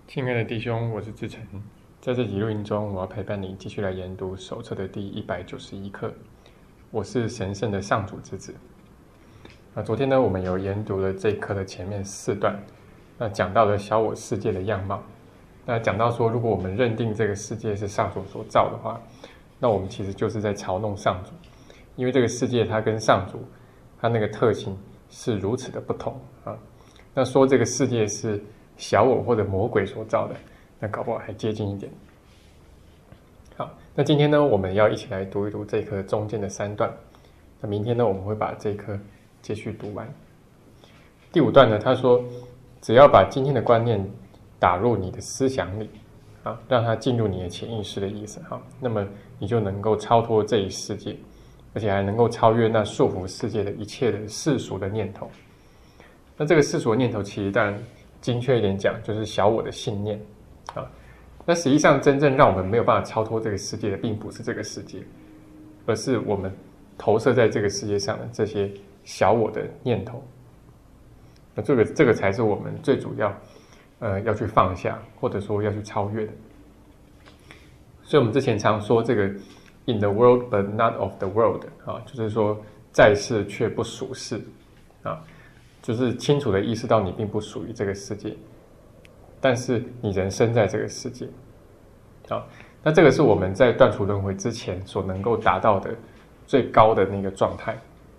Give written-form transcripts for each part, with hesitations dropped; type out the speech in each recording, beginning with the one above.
亲爱的弟兄，我是志成。在这集录音中，我要陪伴你继续来研读手册的第191课。我是神圣的上主之子。昨天呢，我们有研读了这一课的前面4段，讲到了小我世界的样貌。讲到说，如果我们认定这个世界是上主所造的话，那我们其实就是在嘲弄上主，因为这个世界它跟上主它那个特性是如此的不同啊。那说这个世界是小我或者魔鬼所造的，那搞不好还接近一点。好，那今天呢，我们要一起来读一读这一课中间的3段。那明天呢，我们会把这一课继续读完。第5段呢，他说，只要把今天的观念打入你的思想里，让它进入你的潜意识的意思，那么你就能够超脱这一世界，而且还能够超越那束缚世界的一切的世俗的念头。那这个世俗的念头，其实当然精确一点讲，就是小我的信念啊。那实际上真正让我们没有办法超脱这个世界的，并不是这个世界，而是我们投射在这个世界上的这些小我的念头。那这个才是我们最主要要去放下，或者说要去超越的。所以我们之前常说这个 in the world but not of the world 就是说在世却不属世就是清楚的意识到你并不属于这个世界，但是你人生在这个世界。那这个是我们在断除轮回之前所能够达到的最高的那个状态。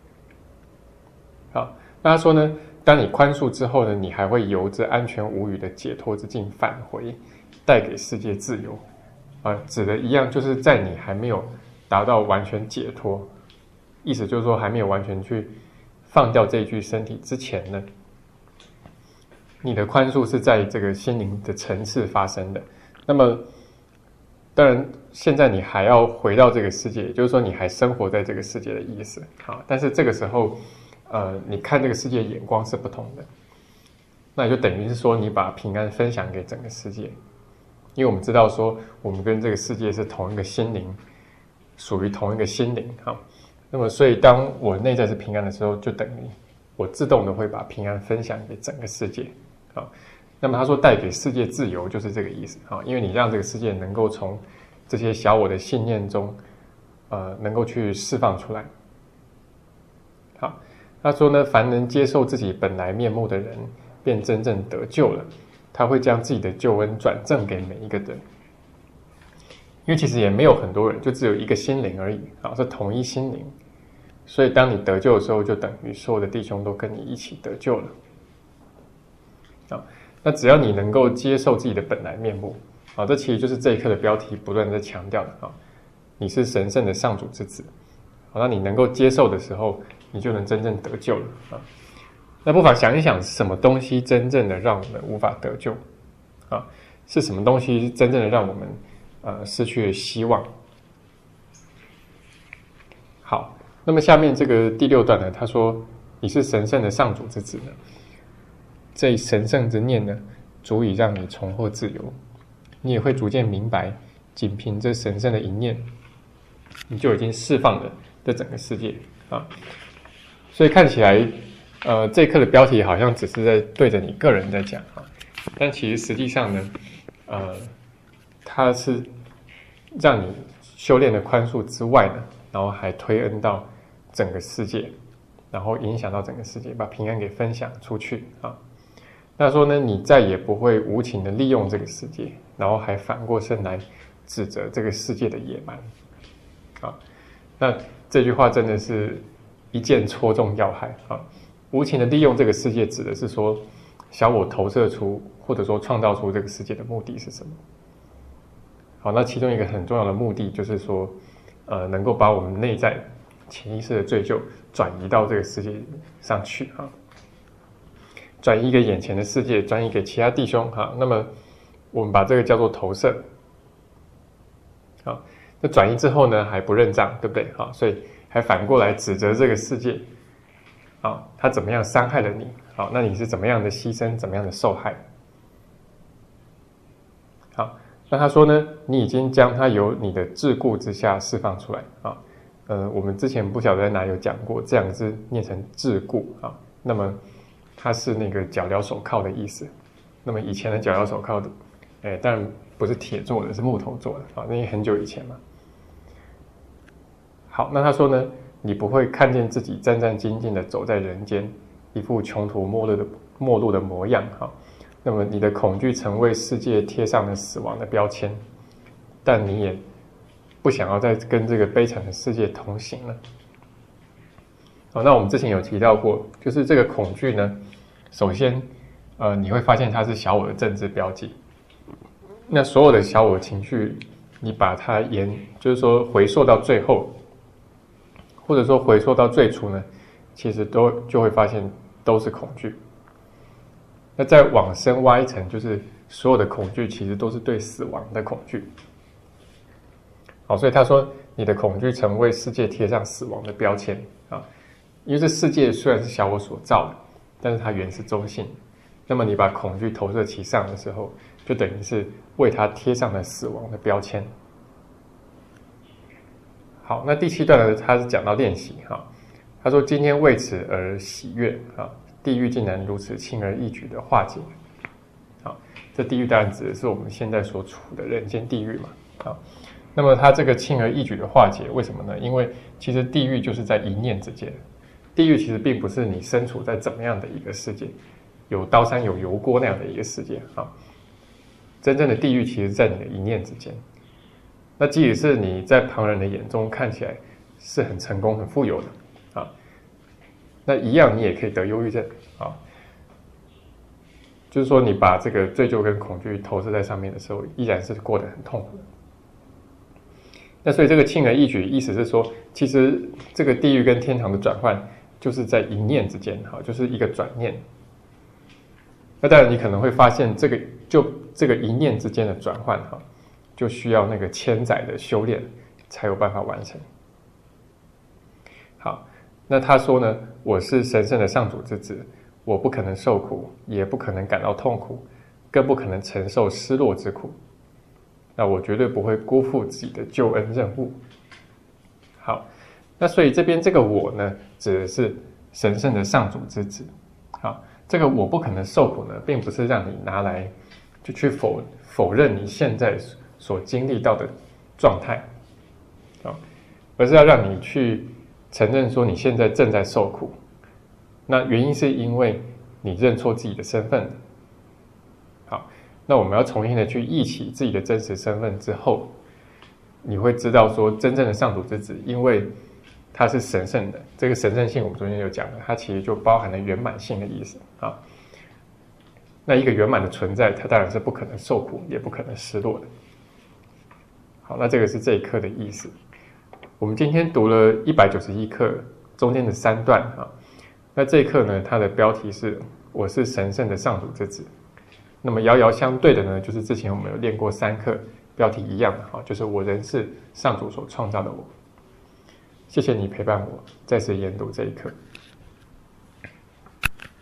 好，那他说呢，当你宽恕之后呢，你还会由着安全无虞的解脱之境返回，带给世界自由。指的一样，就是在你还没有达到完全解脱，意思就是说还没有完全去放掉这一具身体之前呢，你的宽恕是在这个心灵的层次发生的。那么当然现在你还要回到这个世界，也就是说你还生活在这个世界的意思。但是这个时候你看这个世界的眼光是不同的，那也就等于是说你把平安分享给整个世界。因为我们知道说我们跟这个世界是同一个心灵，属于同一个心灵。那么所以当我内在是平安的时候，就等于我自动的会把平安分享给整个世界。那么他说带给世界自由就是这个意思。因为你让这个世界能够从这些小我的信念中能够去释放出来。好，他说呢，凡能接受自己本来面目的人便真正得救了，他会将自己的救恩转赠给每一个人。因为其实也没有很多人，就只有一个心灵而已，是同一心灵。所以当你得救的时候，就等于所有的弟兄都跟你一起得救了。那只要你能够接受自己的本来面目，这其实就是这一课的标题不断在强调的。你是神圣的上主之子。那你能够接受的时候，你就能真正得救了。那不妨想一想，是什么东西真正的让我们无法得救？是什么东西真正的让我们失去了希望？好，那么下面这个第6段呢，他说你是神圣的上主之子呢，这神圣之念呢，足以让你重获自由。你也会逐渐明白，仅凭这神圣的一念，你就已经释放了这整个世界。所以看起来这一课的标题好像只是在对着你个人在讲，但其实实际上呢它是让你修炼的宽恕之外呢，然后还推恩到整个世界，然后影响到整个世界，把平安给分享出去。那说呢，你再也不会无情的利用这个世界，然后还反过身来指责这个世界的野蛮。那这句话真的是一箭戳中要害。无情的利用这个世界，指的是说小我投射出或者说创造出这个世界的目的是什么？好，那其中一个很重要的目的就是说能够把我们内在潜意识的罪疚转移到这个世界上去，转移给眼前的世界，转移给其他弟兄。那么我们把这个叫做投射。那转移之后呢，还不认账，对不对？所以还反过来指责这个世界，他怎么样伤害了你？那你是怎么样的牺牲，怎么样的受害？好，那他说呢，你已经将它由你的桎梏之下释放出来。我们之前不晓得在哪有讲过，这两个字念成桎梏。那么它是那个脚镣手铐的意思。那么以前的脚镣手铐当然不是铁做的，是木头做的啊，那很久以前嘛。好，那他说呢，你不会看见自己战战兢兢的走在人间，一副穷途末路的模样哈。那么你的恐惧曾为世界贴上了死亡的标签，但你也不想要再跟这个悲惨的世界同行了。好，那我们之前有提到过，就是这个恐惧呢，首先你会发现它是小我的政治标记。那所有的小我情绪，你把它就是说回溯到最后，或者说回溯到最初呢，其实就会发现都是恐惧。那再往深挖一层，就是所有的恐惧其实都是对死亡的恐惧。好，所以他说你的恐惧曾为世界贴上死亡的标签啊，因为这世界虽然是小我所造的，但是它原是中性。那么你把恐惧投射其上的时候，就等于是为它贴上了死亡的标签。好，那第7段呢，他是讲到练习哈。他说今天为此而喜悦啊，地狱竟然如此轻而易举的化解。好，这地狱当然指的是我们现在所处的人间地狱嘛。好，那么它这个轻而易举的化解，为什么呢？因为其实地狱就是在一念之间。地狱其实并不是你身处在怎么样的一个世界，有刀山有油锅那样的一个世界啊。真正的地狱其实在你的一念之间。那即使是你在旁人的眼中看起来是很成功、很富有的啊，那一样你也可以得忧郁症啊。就是说，你把这个罪疚跟恐惧投射在上面的时候，依然是过得很痛苦的。那所以这个轻而易举，意思是说，其实这个地狱跟天堂的转换，就是在一念之间，哈，就是一个转念。那当然，你可能会发现，这个一念之间的转换，哈，就需要那个千载的修炼才有办法完成。好，那他说呢，我是神圣的上主之子，我不可能受苦，也不可能感到痛苦，更不可能承受失落之苦。那我绝对不会辜负自己的救恩任务。好，那所以这边这个我呢，指的是神圣的上主之子。好，这个我不可能受苦呢，并不是让你拿来就去否认你现在所经历到的状态，而是要让你去承认说你现在正在受苦。那原因是因为你认错自己的身份。好，那我们要重新的去忆起自己的真实身份之后，你会知道说，真正的上主之子，因为它是神圣的，这个神圣性我们昨天有讲了，它其实就包含了圆满性的意思啊。那一个圆满的存在，它当然是不可能受苦，也不可能失落的。好，那这个是这一课的意思。我们今天读了191课中间的3段啊。那这一课呢，它的标题是“我是神圣的上主之子”。那么遥遥相对的呢，就是之前我们有练过3课，标题一样的哈，就是我仍是上主所创造的我。谢谢你陪伴我再次研读这一课。